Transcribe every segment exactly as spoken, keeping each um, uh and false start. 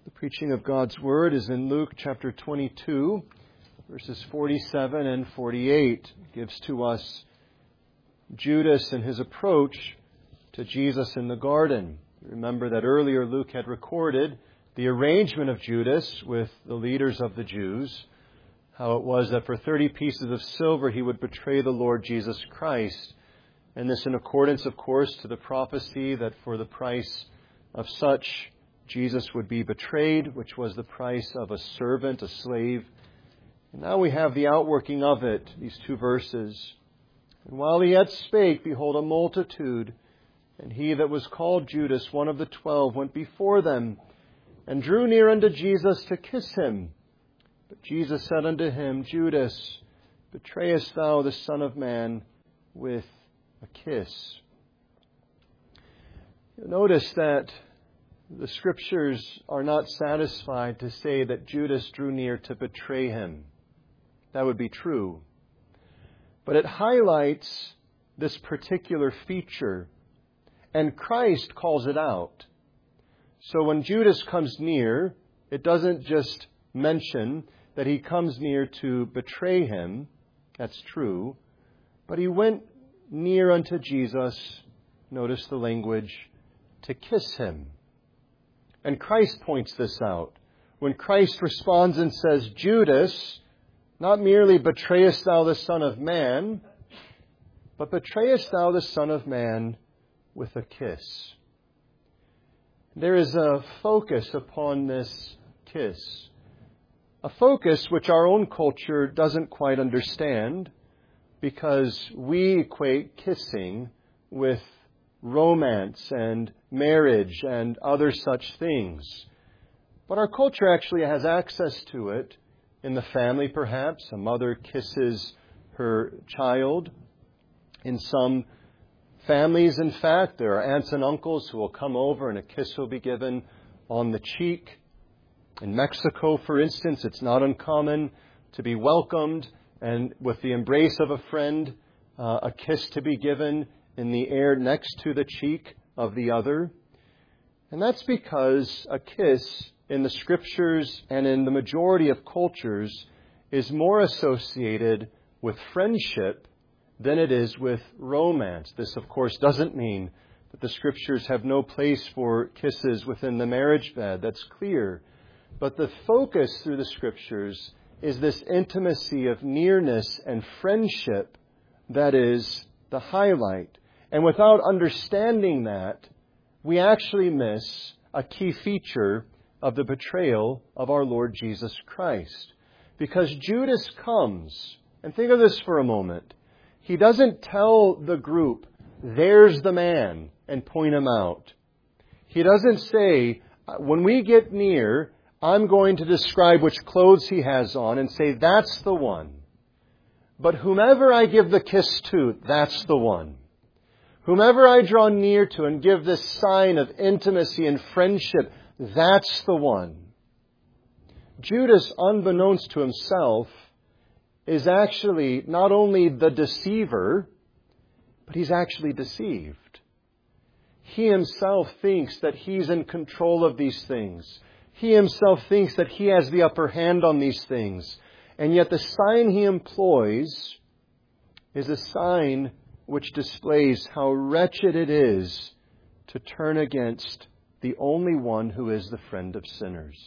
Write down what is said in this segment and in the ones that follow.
The preaching of God's Word is in Luke chapter twenty-two, verses forty-seven and forty-eight. It gives to us Judas and his approach to Jesus in the garden. Remember that earlier Luke had recorded the arrangement of Judas with the leaders of the Jews, how it was that for thirty pieces of silver he would betray the Lord Jesus Christ. And this in accordance, of course, to the prophecy that for the price of such Jesus would be betrayed, which was the price of a servant, a slave. And now we have the outworking of it, these two verses. And while he yet spake, behold, a multitude, and he that was called Judas, one of the twelve, went before them, and drew near unto Jesus to kiss him. But Jesus said unto him, Judas, betrayest thou the Son of Man with a kiss? You'll notice that the Scriptures are not satisfied to say that Judas drew near to betray him. That would be true. But it highlights this particular feature, and Christ calls it out. So when Judas comes near, it doesn't just mention that he comes near to betray him. That's true. But he went near unto Jesus, notice the language, to kiss him. And Christ points this out. When Christ responds and says, Judas, not merely betrayest thou the Son of Man, but betrayest thou the Son of Man with a kiss. There is a focus upon this kiss. A focus which our own culture doesn't quite understand, because we equate kissing with romance and marriage and other such things. But our culture actually has access to it. In the family, perhaps, a mother kisses her child. In some families, in fact, there are aunts and uncles who will come over and a kiss will be given on the cheek. In Mexico, for instance, it's not uncommon to be welcomed and with the embrace of a friend, uh, a kiss to be given in the air next to the cheek of the other. And that's because a kiss in the Scriptures and in the majority of cultures is more associated with friendship than it is with romance. This, of course, doesn't mean that the Scriptures have no place for kisses within the marriage bed. That's clear. But the focus through the Scriptures is this intimacy of nearness and friendship that is the highlight. And without understanding that, we actually miss a key feature of the betrayal of our Lord Jesus Christ. Because Judas comes, and think of this for a moment. He doesn't tell the group, there's the man, and point him out. He doesn't say, when we get near, I'm going to describe which clothes he has on and say, that's the one. But whomever I give the kiss to, that's the one. Whomever I draw near to and give this sign of intimacy and friendship, that's the one. Judas, unbeknownst to himself, is actually not only the deceiver, but he's actually deceived. He himself thinks that he's in control of these things. He himself thinks that he has the upper hand on these things. And yet the sign he employs is a sign which displays how wretched it is to turn against the only one who is the friend of sinners.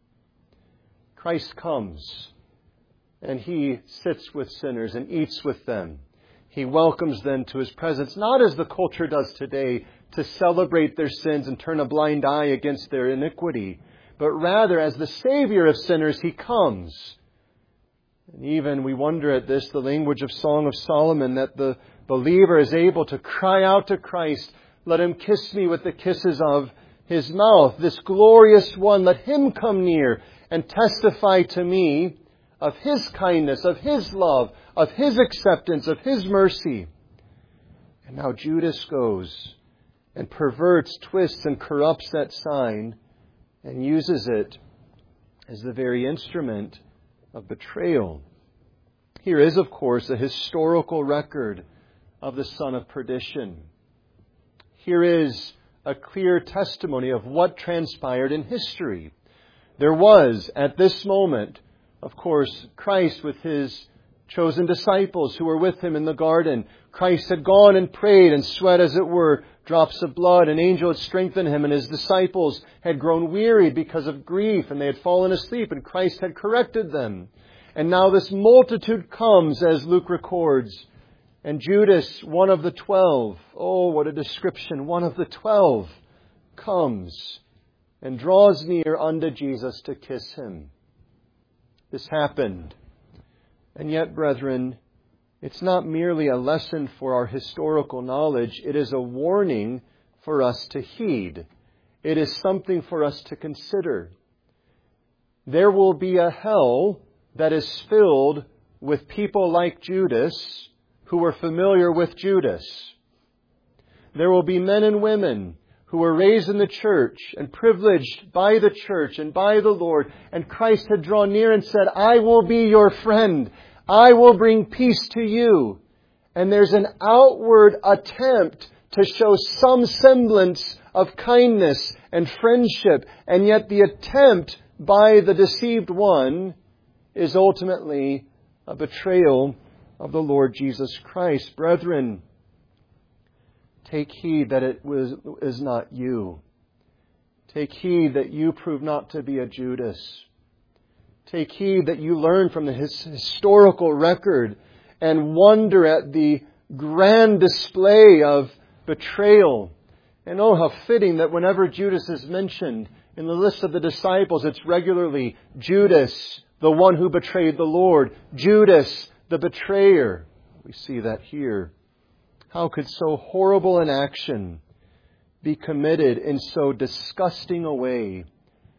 Christ comes, and He sits with sinners and eats with them. He welcomes them to His presence, not as the culture does today, to celebrate their sins and turn a blind eye against their iniquity, but rather as the Savior of sinners, He comes. And even we wonder at this, the language of Song of Solomon, that the believer is able to cry out to Christ, let Him kiss me with the kisses of His mouth. This glorious one, let Him come near and testify to me of His kindness, of His love, of His acceptance, of His mercy. And now Judas goes and perverts, twists, and corrupts that sign and uses it as the very instrument of betrayal. Here is, of course, a historical record of the son of perdition. Here is a clear testimony of what transpired in history. There was, at this moment, of course, Christ with His chosen disciples who were with Him in the garden. Christ had gone and prayed and sweat, as it were, drops of blood. An angel had strengthened Him, and His disciples had grown weary because of grief, and they had fallen asleep, and Christ had corrected them. And now this multitude comes, as Luke records. And Judas, one of the twelve, oh, what a description, one of the twelve, comes and draws near unto Jesus to kiss Him. This happened. And yet, brethren, it's not merely a lesson for our historical knowledge. It is a warning for us to heed. It is something for us to consider. There will be a hell that is filled with people like Judas who were familiar with Judas. There will be men and women who were raised in the church and privileged by the church and by the Lord. And Christ had drawn near and said, I will be your friend. I will bring peace to you. And there's an outward attempt to show some semblance of kindness and friendship. And yet the attempt by the deceived one is ultimately a betrayal of the Lord Jesus Christ. Brethren, take heed that it was, is not you. Take heed that you prove not to be a Judas. Take heed that you learn from the his historical record and wonder at the grand display of betrayal. And oh, how fitting that whenever Judas is mentioned in the list of the disciples, it's regularly Judas, the one who betrayed the Lord. Judas, the betrayer. We see that here. How could so horrible an action be committed in so disgusting a way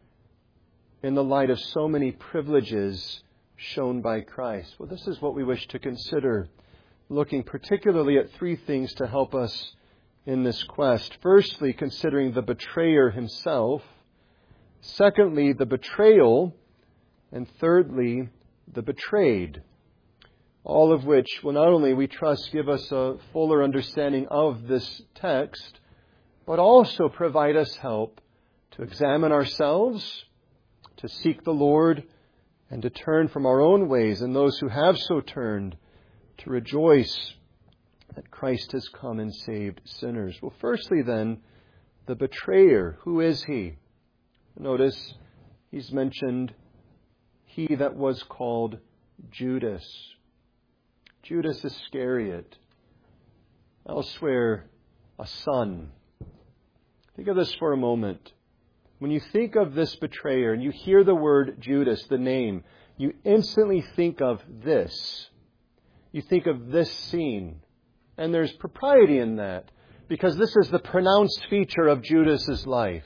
in the light of so many privileges shown by Christ? Well, this is what we wish to consider, looking particularly at three things to help us in this quest. Firstly, considering the betrayer himself. Secondly, the betrayal. And thirdly, the betrayed. All of which will not only, we trust, give us a fuller understanding of this text, but also provide us help to examine ourselves, to seek the Lord, and to turn from our own ways, and those who have so turned, to rejoice that Christ has come and saved sinners. Well, firstly then, the betrayer. Who is he? Notice he's mentioned, he that was called Judas. Judas Iscariot. Elsewhere, a son. Think of this for a moment. When you think of this betrayer and you hear the word Judas, the name, you instantly think of this. You think of this scene. And there's propriety in that, because this is the pronounced feature of Judas's life.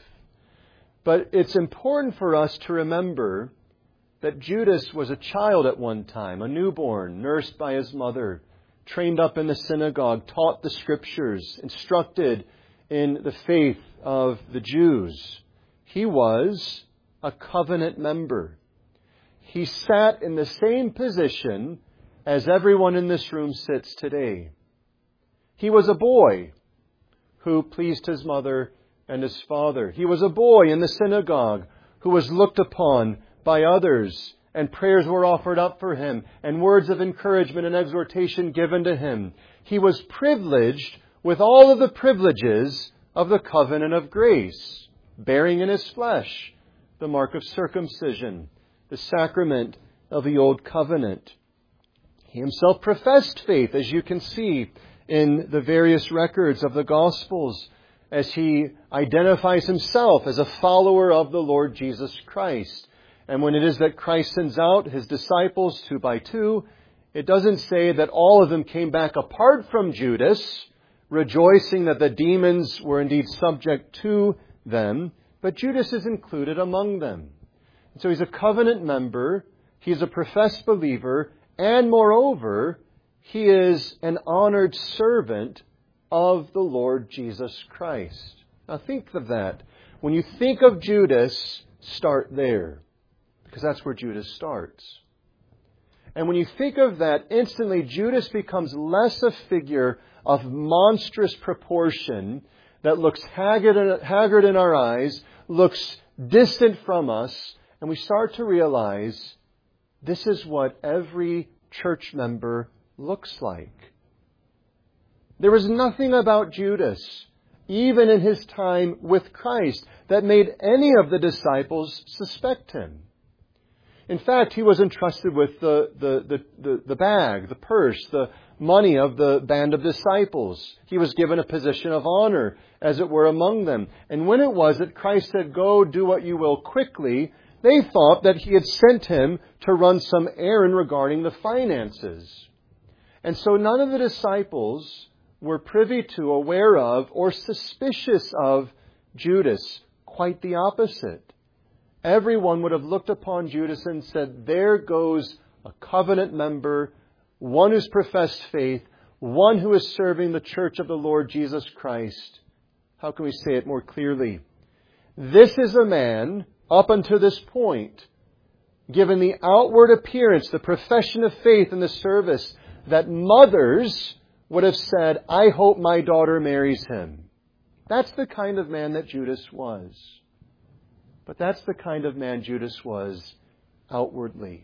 But it's important for us to remember that Judas was a child at one time, a newborn, nursed by his mother, trained up in the synagogue, taught the Scriptures, instructed in the faith of the Jews. He was a covenant member. He sat in the same position as everyone in this room sits today. He was a boy who pleased his mother and his father. He was a boy in the synagogue who was looked upon by others, and prayers were offered up for him, and words of encouragement and exhortation given to him. He was privileged with all of the privileges of the covenant of grace, bearing in his flesh the mark of circumcision, the sacrament of the old covenant. He himself professed faith, as you can see in the various records of the Gospels, as he identifies himself as a follower of the Lord Jesus Christ. And when it is that Christ sends out his disciples two by two, it doesn't say that all of them came back apart from Judas, rejoicing that the demons were indeed subject to them, but Judas is included among them. And so he's a covenant member, he's a professed believer, and moreover, he is an honored servant of the Lord Jesus Christ. Now think of that. When you think of Judas, start there, because that's where Judas starts. And when you think of that, instantly Judas becomes less a figure of monstrous proportion that looks haggard, haggard in our eyes, looks distant from us, And we start to realize this is what every church member looks like. There was nothing about Judas, even in his time with Christ, that made any of the disciples suspect him. In fact, he was entrusted with the, the, the, the, the bag, the purse, the money of the band of disciples. He was given a position of honor, as it were, among them. And when it was that Christ said, "Go, do what you will quickly," they thought that he had sent him to run some errand regarding the finances. And so none of the disciples were privy to, aware of, or suspicious of Judas. Quite the opposite. Everyone would have looked upon Judas and said, "There goes a covenant member, one who's professed faith, one who is serving the church of the Lord Jesus Christ." How can we say it more clearly? This is a man, up until this point, given the outward appearance, the profession of faith in the service, that mothers would have said, "I hope my daughter marries him." That's the kind of man that Judas was. But that's the kind of man Judas was outwardly.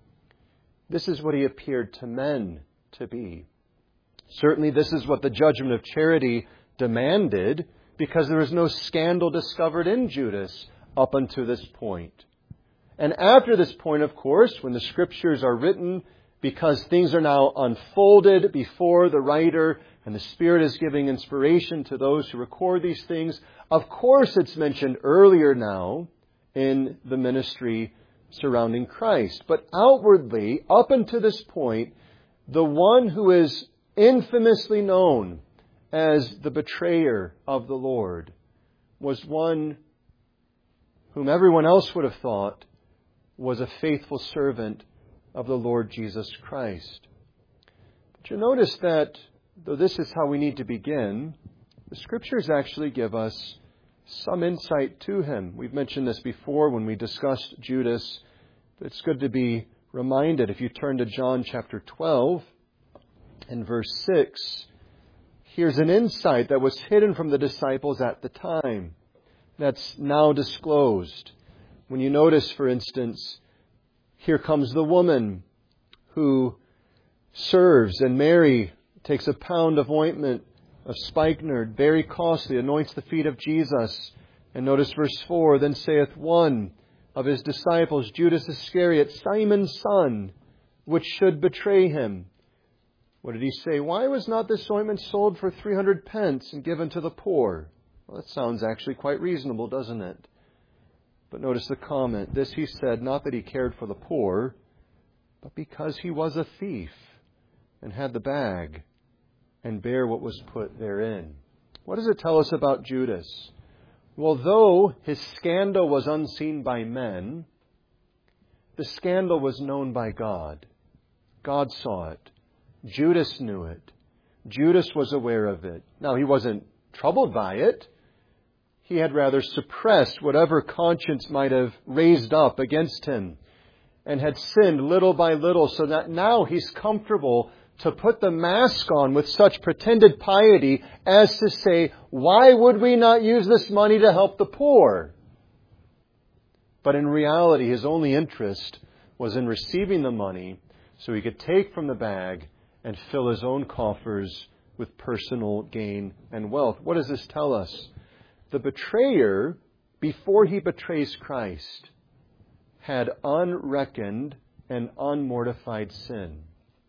This is what he appeared to men to be. Certainly this is what the judgment of charity demanded, because there was no scandal discovered in Judas up until this point. And after this point, of course, when the Scriptures are written, because things are now unfolded before the writer and the Spirit is giving inspiration to those who record these things, of course it's mentioned earlier now in the ministry surrounding Christ. But outwardly, up until this point, the one who is infamously known as the betrayer of the Lord was one whom everyone else would have thought was a faithful servant of the Lord Jesus Christ. But you notice that, though this is how we need to begin, the Scriptures actually give us some insight to him. We've mentioned this before when we discussed Judas, but it's good to be reminded. If you turn to John chapter twelve and verse six, here's an insight that was hidden from the disciples at the time that's now disclosed. When you notice, for instance, here comes the woman who serves, and Mary takes a pound of ointment of spikenard, very costly, anoints the feet of Jesus. And notice verse four, "Then saith one of his disciples, Judas Iscariot, Simon's son, which should betray him." What did he say? "Why was not this ointment sold for three hundred pence and given to the poor?" Well, that sounds actually quite reasonable, doesn't it? But notice the comment. This he said, not that he cared for the poor, but because he was a thief and had the bag and bare what was put therein. What does it tell us about Judas? Well, though his scandal was unseen by men, the scandal was known by God. God saw it. Judas knew it. Judas was aware of it. Now, he wasn't troubled by it. He had rather suppressed whatever conscience might have raised up against him, and had sinned little by little, so that now he's comfortable to put the mask on with such pretended piety as to say, "Why would we not use this money to help the poor?" But in reality, his only interest was in receiving the money so he could take from the bag and fill his own coffers with personal gain and wealth. What does this tell us? The betrayer, before he betrays Christ, had unreckoned and unmortified sin.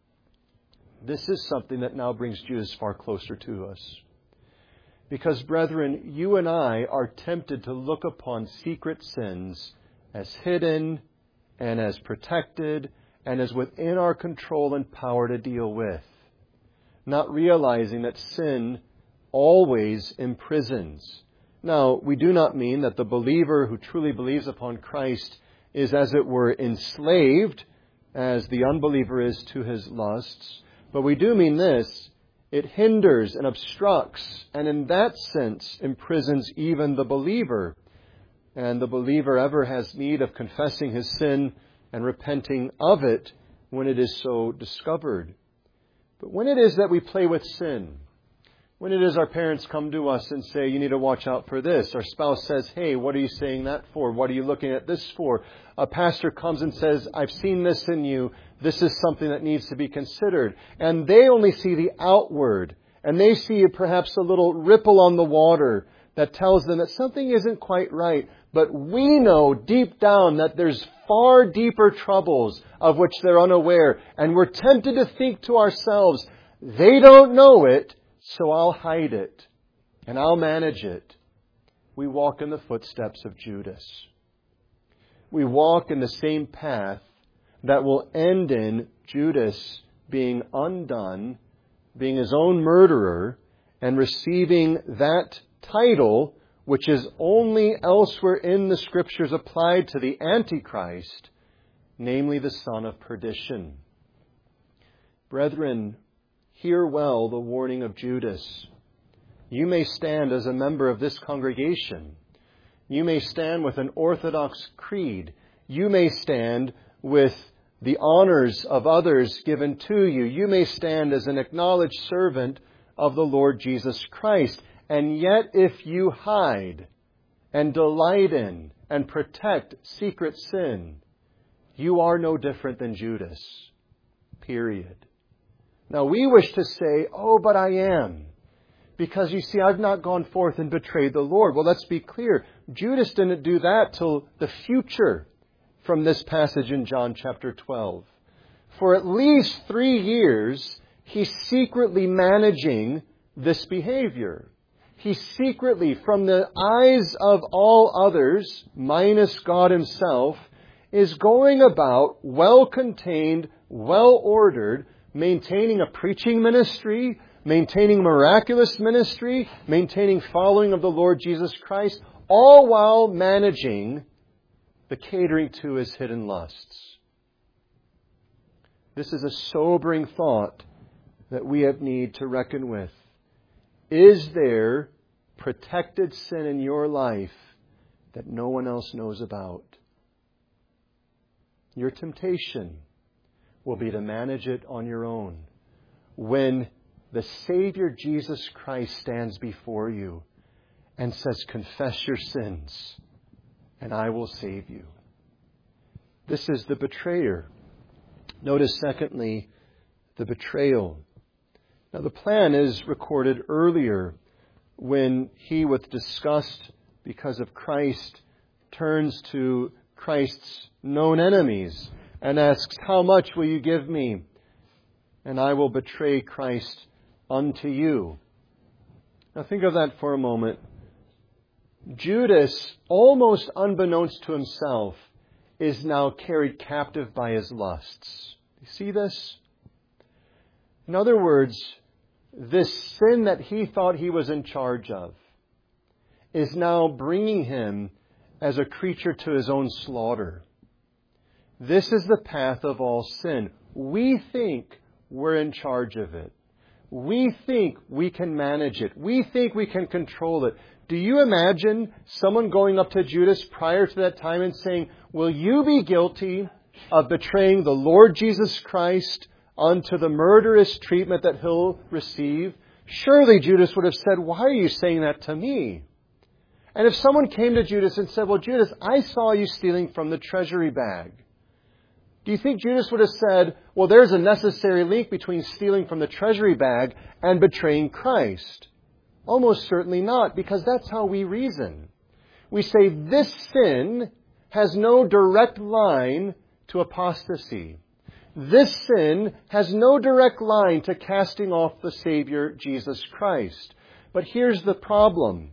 This is something that now brings Judas far closer to us. Because, brethren, you and I are tempted to look upon secret sins as hidden and as protected and as within our control and power to deal with, not realizing that sin always imprisons. Now, we do not mean that the believer who truly believes upon Christ is, as it were, enslaved, as the unbeliever is to his lusts. But we do mean this: it hinders and obstructs, and in that sense imprisons even the believer. And the believer ever has need of confessing his sin and repenting of it when it is so discovered. But when it is that we play with sin, When it is our parents come to us and say, you need to watch out for this. Our spouse says, hey, what are you saying that for? What are you looking at this for? A pastor comes and says, I've seen this in you. This is something that needs to be considered. And they only see the outward. And they see perhaps a little ripple on the water that tells them that something isn't quite right. But we know deep down that there's far deeper troubles of which they're unaware. And we're tempted to think to ourselves, they don't know it, so I'll hide it and I'll manage it. We walk in the footsteps of Judas. We walk in the same path that will end in Judas being undone, being his own murderer, and receiving that title, which is only elsewhere in the Scriptures applied to the Antichrist, namely the son of perdition. Brethren, hear well the warning of Judas. You may stand as a member of this congregation. You may stand with an Orthodox creed. You may stand with the honors of others given to you. You may stand as an acknowledged servant of the Lord Jesus Christ. And yet if you hide and delight in and protect secret sin, you are no different than Judas. Period. Now we wish to say, oh, but I am. Because you see, I've not gone forth and betrayed the Lord. Well, let's be clear. Judas didn't do that till the future from this passage in John chapter twelve. For at least three years, he's secretly managing this behavior. He secretly, from the eyes of all others, minus God himself, is going about well-contained, well-ordered, maintaining a preaching ministry, maintaining miraculous ministry, maintaining following of the Lord Jesus Christ, all while managing the catering to his hidden lusts. This is a sobering thought that we have need to reckon with. Is there protected sin in your life that no one else knows about? Your temptation will be to manage it on your own. When the Savior Jesus Christ stands before you and says, confess your sins and I will save you. This is the betrayer. Notice, secondly, the betrayal. Now, the plan is recorded earlier when he, with disgust because of Christ, turns to Christ's known enemies and asks, how much will you give me? And I will betray Christ unto you. Now think of that for a moment. Judas, almost unbeknownst to himself, is now carried captive by his lusts. You see this? In other words, this sin that he thought he was in charge of is now bringing him as a creature to his own slaughter. This is the path of all sin. We think we're in charge of it. We think we can manage it. We think we can control it. Do you imagine someone going up to Judas prior to that time and saying, will you be guilty of betraying the Lord Jesus Christ unto the murderous treatment that he'll receive? Surely Judas would have said, why are you saying that to me? And if someone came to Judas and said, well, Judas, I saw you stealing from the treasury bag. Do you think Judas would have said, well, there's a necessary link between stealing from the treasury bag and betraying Christ? Almost certainly not, because that's how we reason. We say this sin has no direct line to apostasy. This sin has no direct line to casting off the Savior, Jesus Christ. But here's the problem.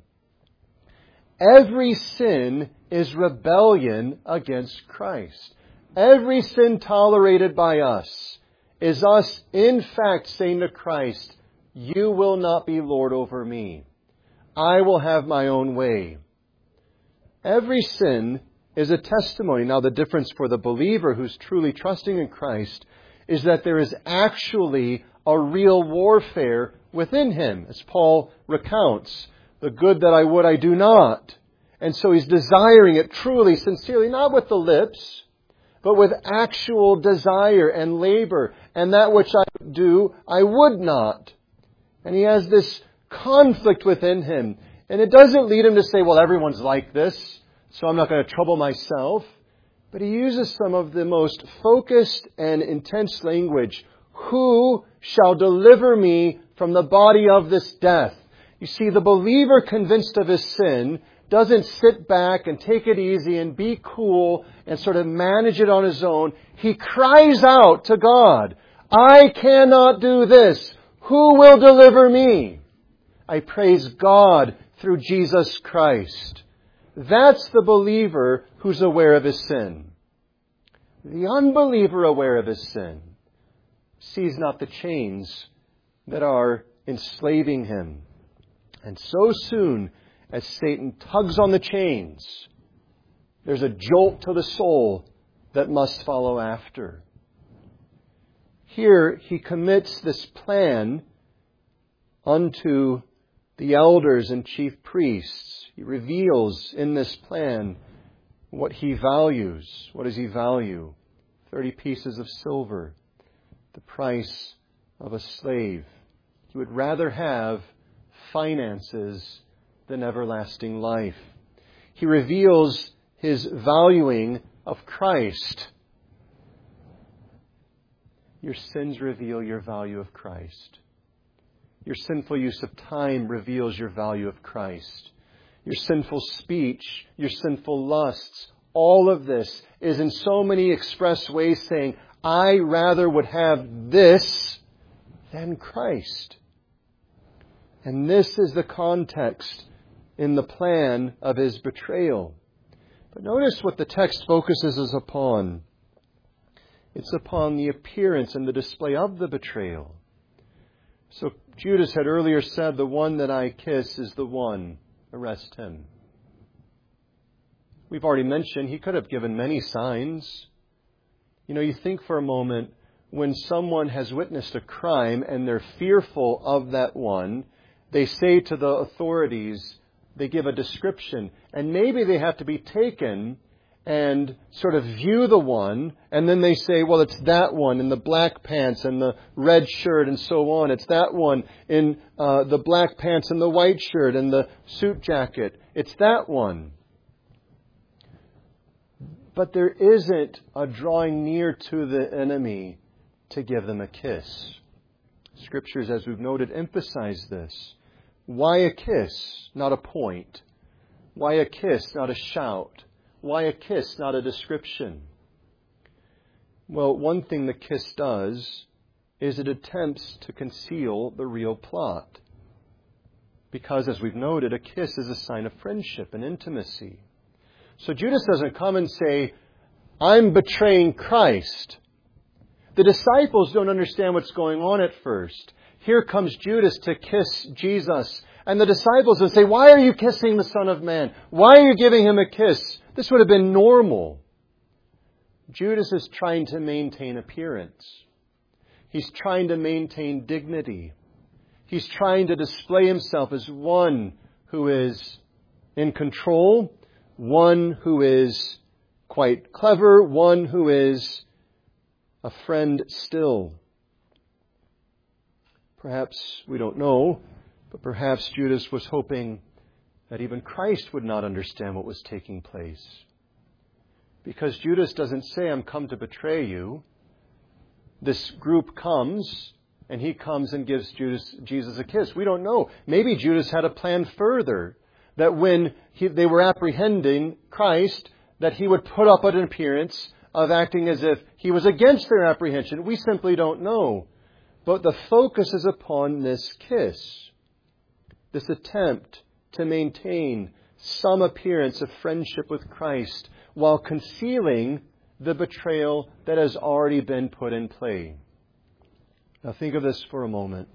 Every sin is rebellion against Christ. Every sin tolerated by us is us, in fact, saying to Christ, you will not be Lord over me. I will have my own way. Every sin is a testimony. Now, the difference for the believer who's truly trusting in Christ is that there is actually a real warfare within him, as Paul recounts. The good that I would, I do not. And so he's desiring it truly, sincerely, not with the lips, but with actual desire and labor. And that which I do, I would not. And he has this conflict within him. And it doesn't lead him to say, well, everyone's like this, so I'm not going to trouble myself. But he uses some of the most focused and intense language. Who shall deliver me from the body of this death? You see, the believer convinced of his sin doesn't sit back and take it easy and be cool and sort of manage it on his own. He cries out to God, I cannot do this. Who will deliver me? I praise God through Jesus Christ. That's the believer who's aware of his sin. The unbeliever aware of his sin sees not the chains that are enslaving him. And so soon as Satan tugs on the chains, there's a jolt to the soul that must follow after. Here he commits this plan unto the elders and chief priests. He reveals in this plan what he values. What does he value? Thirty pieces of silver, the price of a slave. He would rather have finances than everlasting life. He reveals his valuing of Christ. Your sins reveal your value of Christ. Your sinful use of time reveals your value of Christ. Your sinful speech, your sinful lusts, all of this is in so many express ways saying, I rather would have this than Christ. And this is the context in the plan of his betrayal. But notice what the text focuses us upon. It's upon the appearance and the display of the betrayal. So Judas had earlier said, the one that I kiss is the one. Arrest him. We've already mentioned he could have given many signs. You know, you think for a moment, when someone has witnessed a crime and they're fearful of that one, they say to the authorities, they give a description, and maybe they have to be taken and sort of view the one, and then they say, well, it's that one in the black pants and the red shirt and so on. It's that one in uh, the black pants and the white shirt and the suit jacket. It's that one. But there isn't a drawing near to the enemy to give them a kiss. Scriptures, as we've noted, emphasize this. Why a kiss, not a point? Why a kiss, not a shout? Why a kiss, not a description? Well, one thing the kiss does is it attempts to conceal the real plot. Because, as we've noted, a kiss is a sign of friendship and intimacy. So Judas doesn't come and say, I'm betraying Christ. The disciples don't understand what's going on at first. Here comes Judas to kiss Jesus. And the disciples would say, why are you kissing the Son of Man? Why are you giving him a kiss? This would have been normal. Judas is trying to maintain appearance. He's trying to maintain dignity. He's trying to display himself as one who is in control, one who is quite clever, one who is a friend still. Perhaps, we don't know, but perhaps Judas was hoping that even Christ would not understand what was taking place. Because Judas doesn't say, I'm come to betray you. This group comes, and he comes and gives Judas, Jesus a kiss. We don't know. Maybe Judas had a plan further, that when he, they were apprehending Christ, that he would put up an appearance of acting as if he was against their apprehension. We simply don't know. But the focus is upon this kiss, this attempt to maintain some appearance of friendship with Christ while concealing the betrayal that has already been put in play. Now think of this for a moment.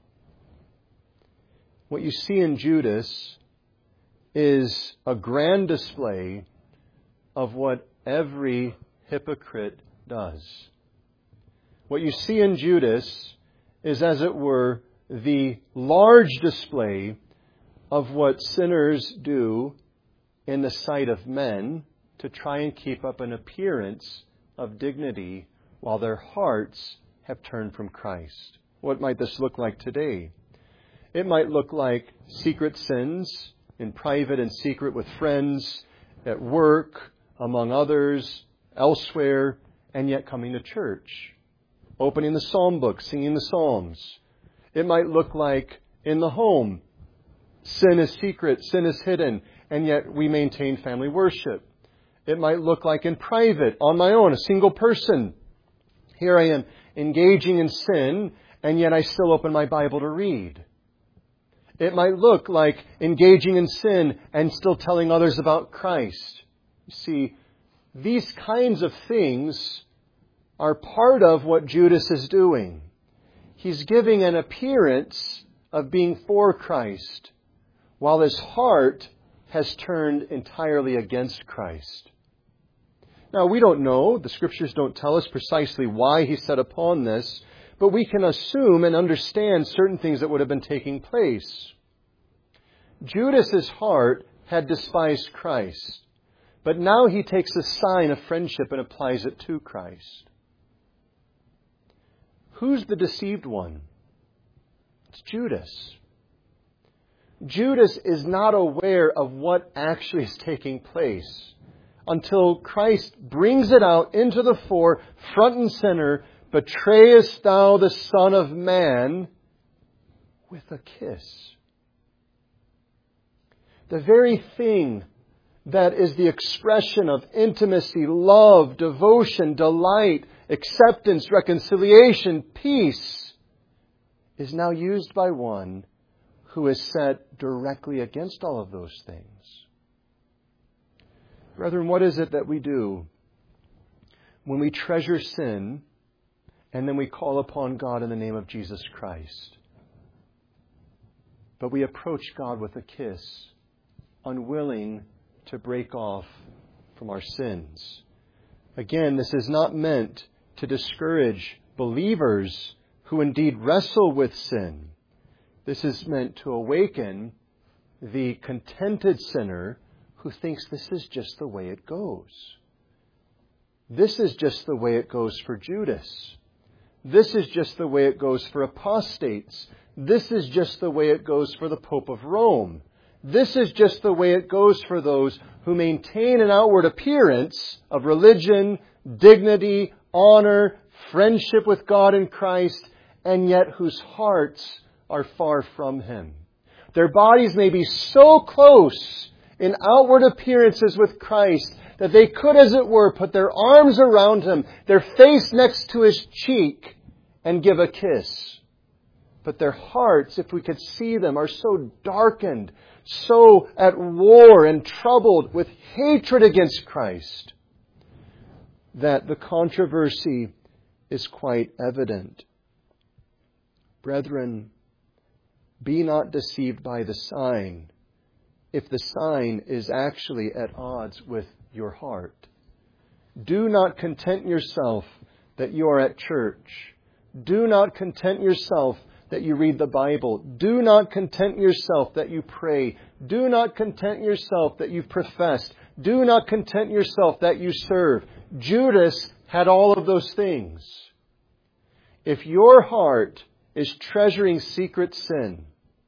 What you see in Judas is a grand display of what every hypocrite does. What you see in Judas is, as it were, the large display of what sinners do in the sight of men to try and keep up an appearance of dignity while their hearts have turned from Christ. What might this look like today? It might look like secret sins in private and secret with friends, at work, among others, elsewhere, and yet coming to church, opening the psalm book, singing the psalms. It might look like in the home, sin is secret, sin is hidden, and yet we maintain family worship. It might look like in private, on my own, a single person. Here I am engaging in sin, and yet I still open my Bible to read. It might look like engaging in sin and still telling others about Christ. You see, these kinds of things are part of what Judas is doing. He's giving an appearance of being for Christ, while his heart has turned entirely against Christ. Now, we don't know, the Scriptures don't tell us precisely why he set upon this, but we can assume and understand certain things that would have been taking place. Judas's heart had despised Christ, but now he takes a sign of friendship and applies it to Christ. Who's the deceived one? It's Judas. Judas is not aware of what actually is taking place until Christ brings it out into the fore, front and center. Betrayest thou the Son of Man with a kiss? The very thing that is the expression of intimacy, love, devotion, delight, acceptance, reconciliation, peace, is now used by one who is set directly against all of those things. Brethren, what is it that we do when we treasure sin and then we call upon God in the name of Jesus Christ? But we approach God with a kiss, unwilling to break off from our sins. Again, this is not meant to discourage believers who indeed wrestle with sin. This is meant to awaken the contented sinner who thinks this is just the way it goes. This is just the way it goes for Judas. This is just the way it goes for apostates. This is just the way it goes for the Pope of Rome. This is just the way it goes for those who maintain an outward appearance of religion, dignity, honor, friendship with God and Christ, and yet whose hearts are far from Him. Their bodies may be so close in outward appearances with Christ that they could, as it were, put their arms around Him, their face next to His cheek, and give a kiss. But their hearts, if we could see them, are so darkened, so at war and troubled with hatred against Christ, that the controversy is quite evident. Brethren, be not deceived by the sign, if the sign is actually at odds with your heart. Do not content yourself that you are at church. Do not content yourself that you read the Bible. Do not content yourself that you pray. Do not content yourself that you've professed. Do not content yourself that you serve. Judas had all of those things. If your heart is treasuring secret sin,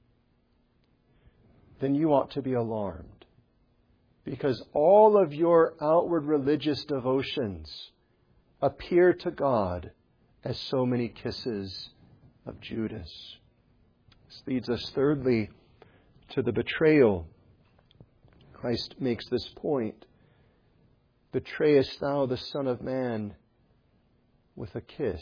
then you ought to be alarmed, because all of your outward religious devotions appear to God as so many kisses of Judas. This leads us thirdly to the betrayal. Christ makes this point. Betrayest thou the Son of Man with a kiss?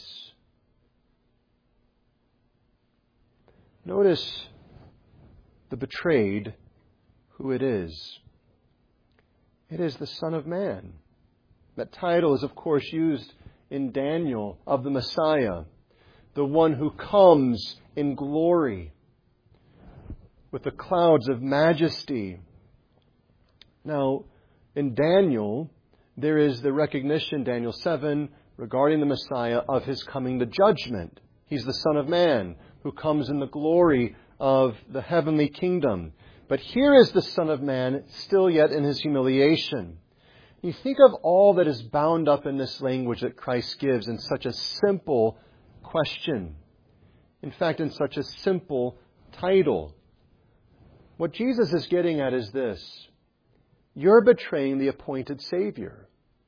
Notice the betrayed, who it is. It is the Son of Man. That title is, of course, used in Daniel of the Messiah, the one who comes in glory with the clouds of majesty. Now, in Daniel, there is the recognition, Daniel seven, regarding the Messiah, of His coming to judgment. He's the Son of Man who comes in the glory of the heavenly kingdom. But here is the Son of Man still yet in His humiliation. You think of all that is bound up in this language that Christ gives in such a simple question. In fact, in such a simple title. What Jesus is getting at is this. You're betraying the appointed Savior.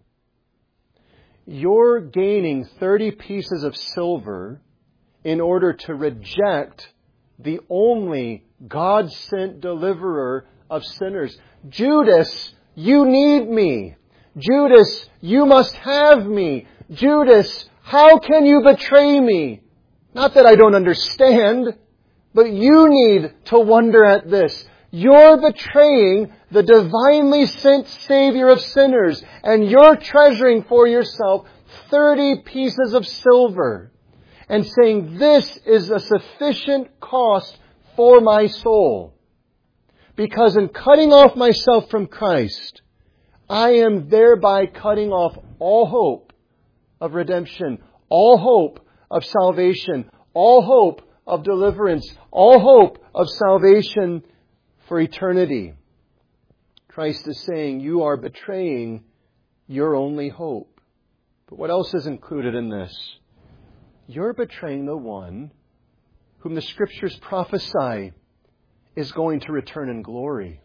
You're gaining thirty pieces of silver in order to reject the only God-sent deliverer of sinners. Judas, you need me. Judas, you must have me. Judas, how can you betray me? Not that I don't understand, but you need to wonder at this. You're betraying the divinely sent Savior of sinners, and you're treasuring for yourself thirty pieces of silver and saying, this is a sufficient cost for my soul. Because in cutting off myself from Christ, I am thereby cutting off all hope of redemption, all hope of salvation, all hope of deliverance, all hope of salvation for eternity. Christ is saying, you are betraying your only hope. But what else is included in this? You're betraying the one whom the Scriptures prophesy is going to return in glory.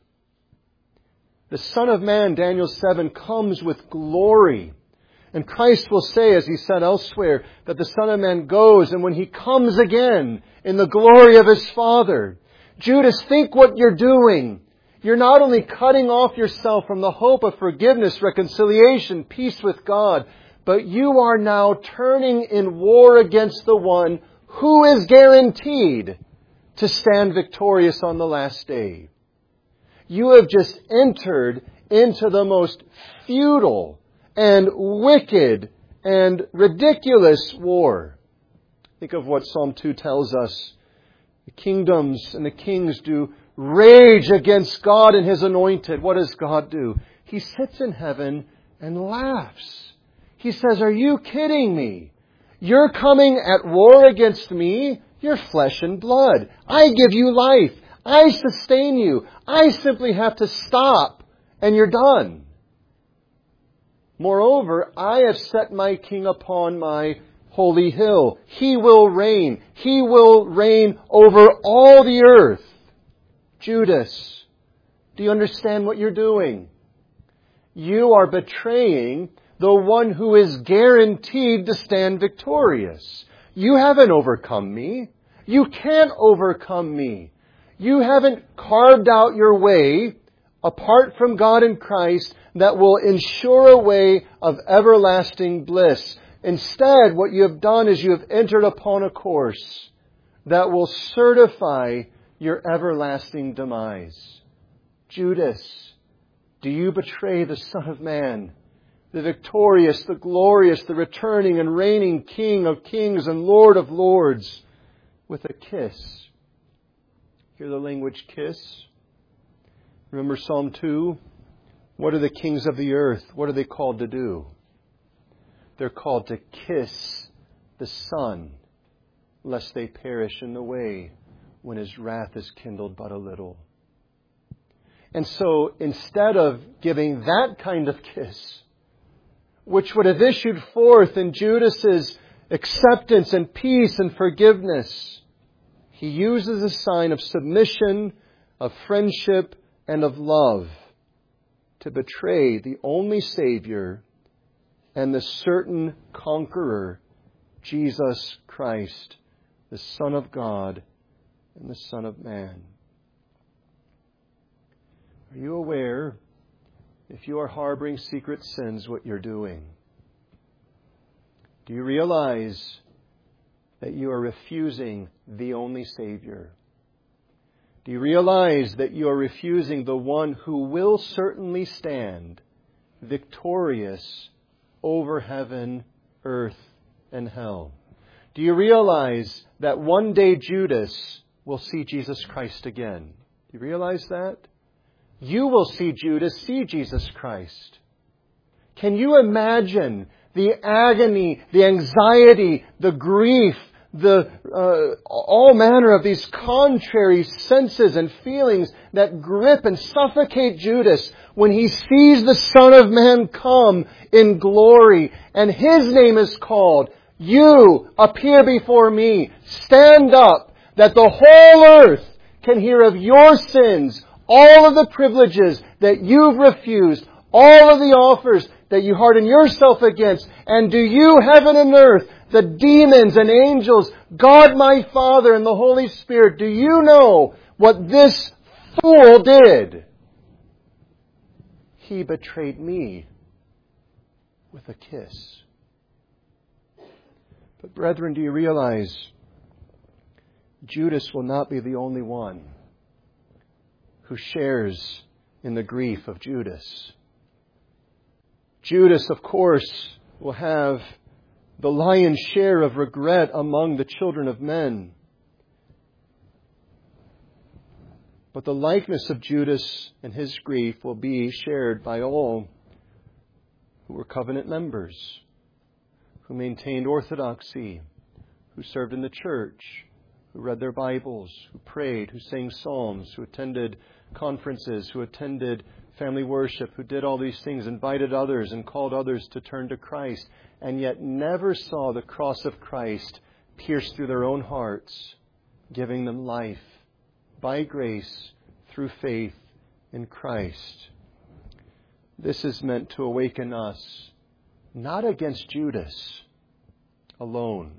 The Son of Man, Daniel seven, comes with glory. And Christ will say, as He said elsewhere, that the Son of Man goes, and when He comes again in the glory of His Father. Judas, think what you're doing. You're not only cutting off yourself from the hope of forgiveness, reconciliation, peace with God, but you are now turning in war against the one who is guaranteed to stand victorious on the last day. You have just entered into the most futile and wicked and ridiculous war. Think of what Psalm two tells us. The kingdoms and the kings do rage against God and His anointed. What does God do? He sits in heaven and laughs. He says, are you kidding me? You're coming at war against me? You're flesh and blood. I give you life. I sustain you. I simply have to stop and you're done. Moreover, I have set my king upon my holy hill. He will reign. He will reign over all the earth. Judas, do you understand what you're doing? You are betraying the one who is guaranteed to stand victorious. You haven't overcome me. You can't overcome me. You haven't carved out your way apart from God and Christ that will ensure a way of everlasting bliss. Instead, what you have done is you have entered upon a course that will certify your everlasting demise. Judas, do you betray the Son of Man, the victorious, the glorious, the returning and reigning King of kings and Lord of lords, with a kiss? Hear the language kiss? Remember Psalm two? What are the kings of the earth? What are they called to do? They're called to kiss the Son, lest they perish in the way when His wrath is kindled but a little. And so instead of giving that kind of kiss, which would have issued forth in Judas's acceptance and peace and forgiveness, He uses a sign of submission, of friendship, and of love to betray the only Savior and the certain conqueror, Jesus Christ, the Son of God and the Son of Man. Are you aware, if you are harboring secret sins, what you're doing? Do you realize that you are refusing the only Savior? Do you realize that you are refusing the one who will certainly stand victorious over heaven, earth, and hell? Do you realize that one day Judas will see Jesus Christ again? Do you realize that? You will see Judas see Jesus Christ. Can you imagine the agony, the anxiety, the grief, the uh, all manner of these contrary senses and feelings that grip and suffocate Judas when he sees the Son of Man come in glory and His name is called? You appear before me. Stand up. that the whole earth can hear of your sins, all of the privileges that you've refused, all of the offers that you harden yourself against. And do you, heaven and earth, the demons and angels, God my Father and the Holy Spirit, do you know what this fool did? He betrayed me with a kiss. But brethren, do you realize Judas will not be the only one who shares in the grief of Judas? Judas, of course, will have the lion's share of regret among the children of men. But the likeness of Judas and his grief will be shared by all who were covenant members, who maintained orthodoxy, who served in the church, who read their Bibles, who prayed, who sang psalms, who attended conferences, who attended family worship, who did all these things, invited others and called others to turn to Christ, and yet never saw the cross of Christ pierce through their own hearts, giving them life by grace through faith in Christ. This is meant to awaken us, not against Judas alone.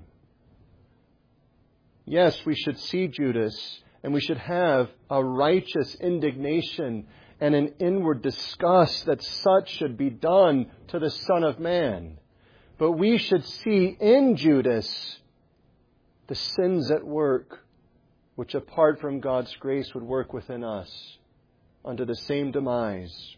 Yes, we should see Judas, and we should have a righteous indignation and an inward disgust that such should be done to the Son of Man. But we should see in Judas the sins at work, which apart from God's grace would work within us unto the same demise.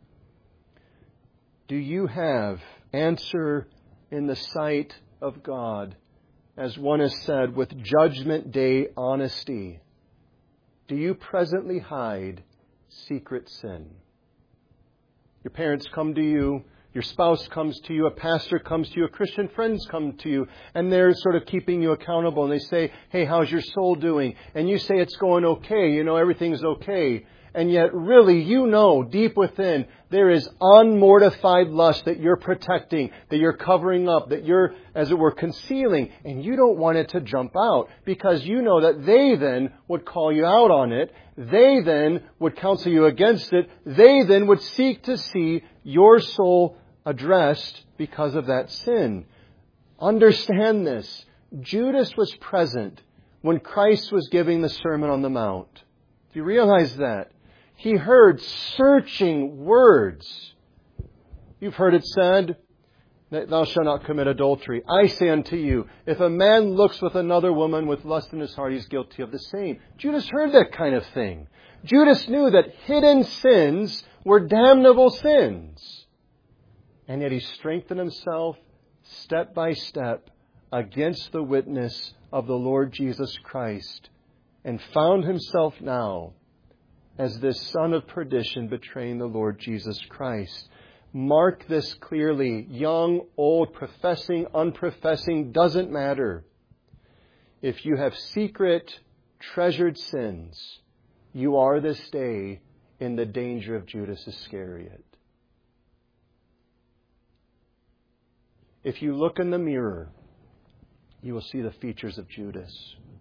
Do you have answer in the sight of God, as one has said, with judgment day honesty? Do you presently hide secret sin? Your parents come to you, your spouse comes to you, a pastor comes to you, a Christian friends come to you, and they're sort of keeping you accountable, and they say, hey, how's your soul doing? And you say it's going okay, you know, everything's okay. And yet really you know deep within there is unmortified lust that you're protecting, that you're covering up, that you're, as it were, concealing. And you don't want it to jump out because you know that they then would call you out on it. They then would counsel you against it. They then would seek to see your soul addressed because of that sin. Understand this. Judas was present when Christ was giving the Sermon on the Mount. Do you realize that? He heard searching words. You've heard it said, thou shalt not commit adultery. I say unto you, if a man looks with another woman with lust in his heart, he's guilty of the same. Judas heard that kind of thing. Judas knew that hidden sins were damnable sins. And yet he strengthened himself step by step against the witness of the Lord Jesus Christ and found himself now as this son of perdition betraying the Lord Jesus Christ. Mark this clearly. Young, old, professing, unprofessing, doesn't matter. If you have secret, treasured sins, you are this day in the danger of Judas Iscariot. If you look in the mirror, you will see the features of Judas.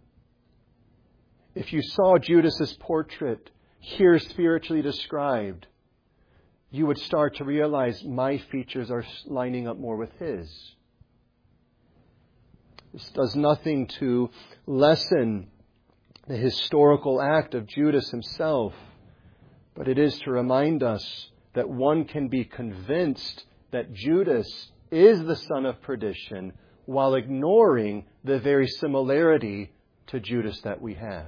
If you saw Judas's portrait here spiritually described, you would start to realize my features are lining up more with his. This does nothing to lessen the historical act of Judas himself, but it is to remind us that one can be convinced that Judas is the son of perdition while ignoring the very similarity to Judas that we have.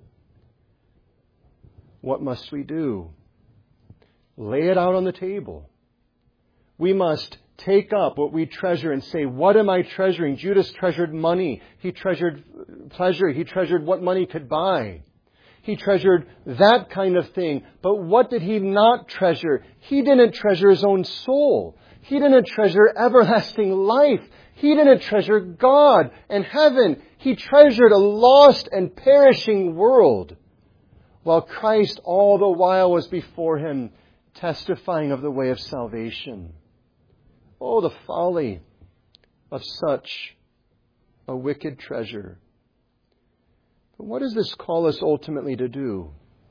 What must we do? Lay it out on the table. We must take up what we treasure and say, what am I treasuring? Judas treasured money. He treasured pleasure. He treasured what money could buy. He treasured that kind of thing. But what did he not treasure? He didn't treasure his own soul. He didn't treasure everlasting life. He didn't treasure God and heaven. He treasured a lost and perishing world, while Christ all the while was before him, testifying of the way of salvation. Oh, the folly of such a wicked treasure. But what does this call us ultimately to do?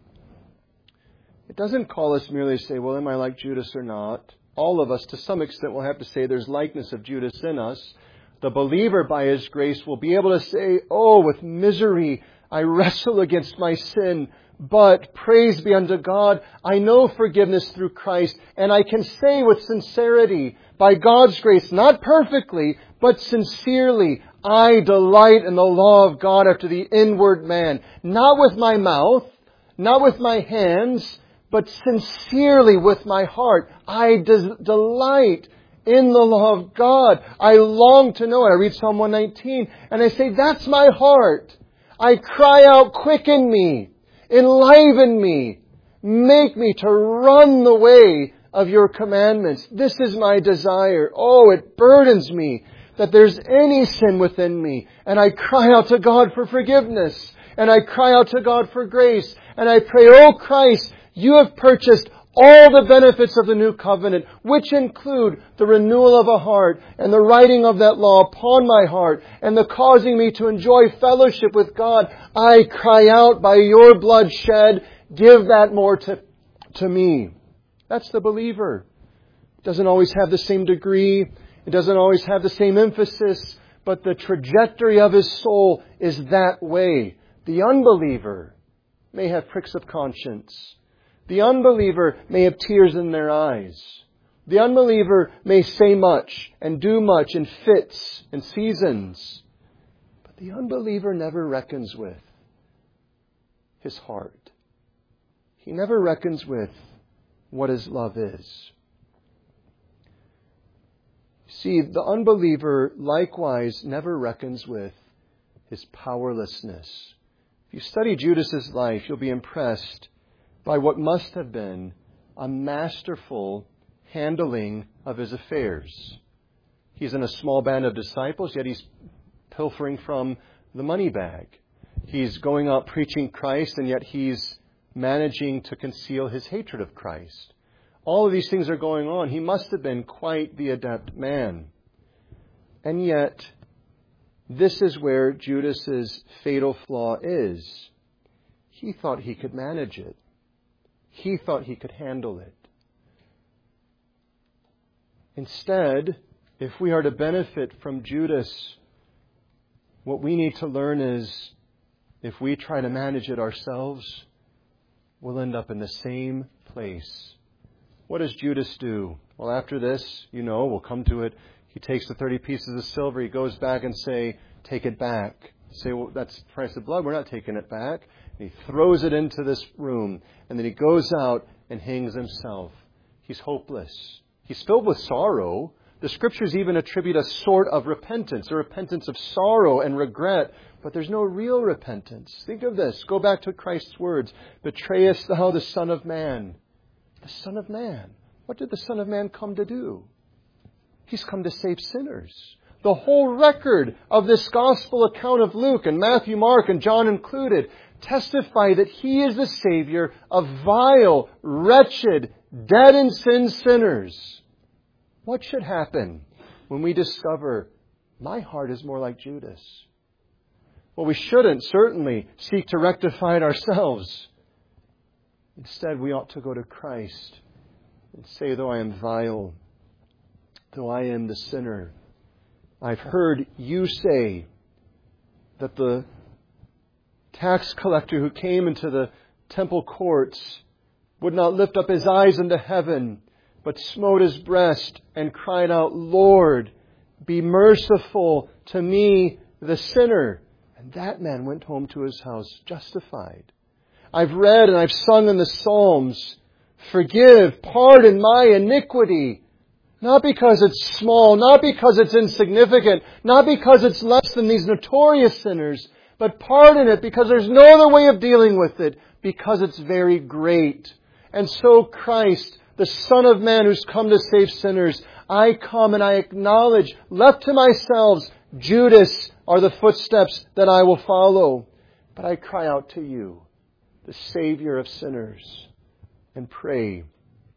It doesn't call us merely to say, well, am I like Judas or not? All of us, to some extent, will have to say there's likeness of Judas in us. The believer, by His grace, will be able to say, oh, with misery, I wrestle against my sin. But praise be unto God, I know forgiveness through Christ. And I can say with sincerity, by God's grace, not perfectly, but sincerely, I delight in the law of God after the inward man. Not with my mouth, not with my hands, but sincerely with my heart. I des- delight in the law of God. I long to know it. I read Psalm one nineteen and I say, that's my heart. I cry out, quicken me, enliven me, make me to run the way of your commandments. This is my desire. Oh, it burdens me that there's any sin within me. And I cry out to God for forgiveness. And I cry out to God for grace. And I pray, oh Christ, you have purchased all the benefits of the new covenant, which include the renewal of a heart and the writing of that law upon my heart and the causing me to enjoy fellowship with God. I cry out, by your blood shed, give that more to, to me. That's the believer. It doesn't always have the same degree. It doesn't always have the same emphasis, but the trajectory of his soul is that way. The unbeliever may have pricks of conscience. The unbeliever may have tears in their eyes. The unbeliever may say much and do much in fits and seasons. But the unbeliever never reckons with his heart. He never reckons with what his love is. See, the unbeliever likewise never reckons with his powerlessness. If you study Judas's life, you'll be impressed by what must have been a masterful handling of his affairs. He's in a small band of disciples, yet he's pilfering from the money bag. He's going out preaching Christ, and yet he's managing to conceal his hatred of Christ. All of these things are going on. He must have been quite the adept man. And yet, this is where Judas's fatal flaw is. He thought he could manage it. He thought he could handle it. Instead, if we are to benefit from Judas, what we need to learn is, if we try to manage it ourselves, we'll end up in the same place. What does Judas do? Well, after this, you know, we'll come to it. He takes the thirty pieces of silver. He goes back and say, take it back. Say, well, that's the price of blood. We're not taking it back. And he throws it into this room. And then he goes out and hangs himself. He's hopeless. He's filled with sorrow. The Scriptures even attribute a sort of repentance, a repentance of sorrow and regret. But there's no real repentance. Think of this. Go back to Christ's words. Betrayest thou the Son of Man? The Son of Man. What did the Son of Man come to do? He's come to save sinners. The whole record of this gospel account of Luke and Matthew, Mark, and John included testify that He is the Savior of vile, wretched, dead in sin sinners. What should happen when we discover my heart is more like Judas? Well, we shouldn't certainly seek to rectify it ourselves. Instead, we ought to go to Christ and say, though I am vile, though I am the sinner, I've heard you say that the tax collector who came into the temple courts would not lift up his eyes into heaven, but smote his breast and cried out, Lord, be merciful to me, the sinner. And that man went home to his house justified. I've read and I've sung in the Psalms, forgive, pardon my iniquity. Not because it's small, not because it's insignificant, not because it's less than these notorious sinners, but pardon it because there's no other way of dealing with it, because it's very great. And so Christ, the Son of Man who's come to save sinners, I come and I acknowledge, left to myself, Judas are the footsteps that I will follow. But I cry out to you, the Savior of sinners, and pray,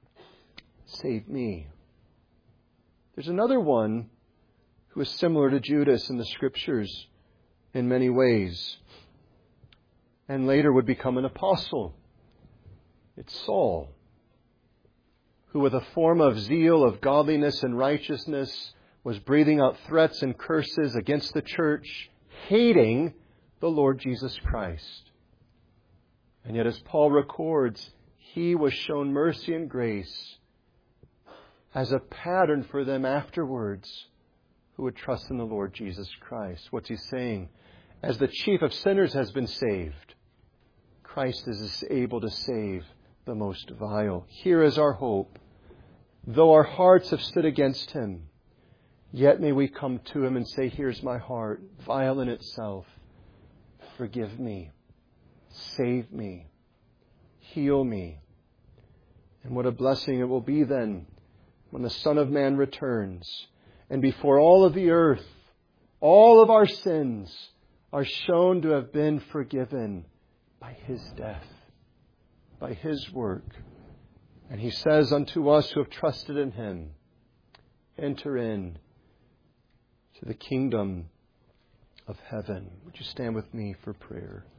save me. There's another one who is similar to Judas in the Scriptures in many ways. and later would become an apostle. It's Saul, who with a form of zeal, of godliness and righteousness, was breathing out threats and curses against the church, hating the Lord Jesus Christ. And yet, as Paul records, he was shown mercy and grace as a pattern for them afterwards who would trust in the Lord Jesus Christ. What's he saying? As the chief of sinners has been saved, Christ is able to save the most vile. Here is our hope. Though our hearts have stood against him, yet may we come to him and say, here's my heart, vile in itself. Forgive me. Save me. Heal me. And what a blessing it will be then when the Son of Man returns, and before all of the earth, all of our sins are shown to have been forgiven by his death, by his work. And he says unto us who have trusted in him, enter in to the kingdom of heaven. Would you stand with me for prayer?